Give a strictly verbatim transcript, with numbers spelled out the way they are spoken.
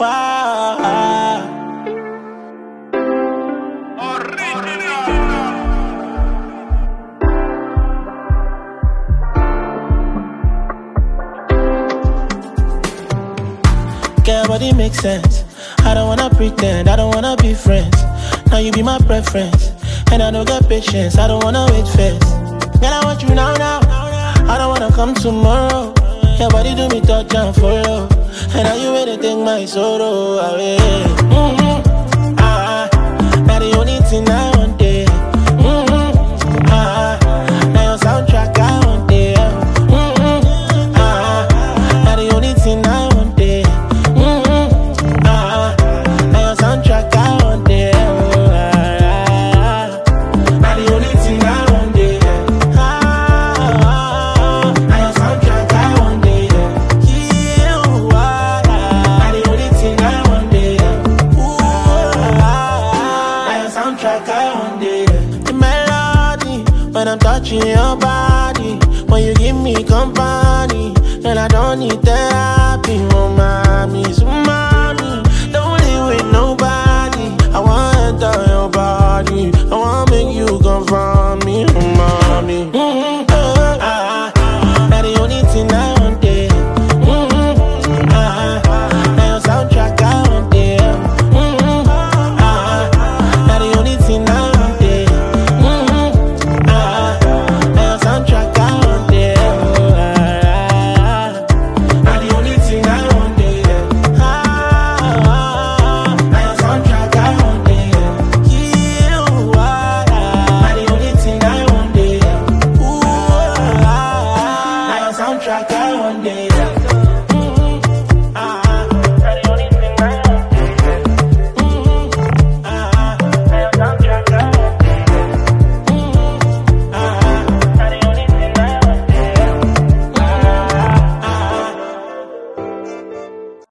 Wow. Girl, body makes sense. I don't wanna pretend, I don't wanna be friends. Now you be my preference, and I don't get patience. I don't wanna wait first. Girl, I want you now, now. I don't wanna come tomorrow. Your body do me touch and follow, and now you ready to take my sorrow away. Mm-hmm. Ah, now the only thing I want day. Mm-hmm. Ah, now your soundtrack I want day. Mm-hmm. Ah, now the only thing I want day. Mm-hmm. Ah, now your soundtrack I want day. Ah, now the only thing I want day. Ah, now your soundtrack I want day. Yeah, ah, now the only thing I want day. Ooh, ah, now your soundtrack I want day. The melody when I'm touching your body, when you give me company, and I don't need therapy, oh mommy, so mommy.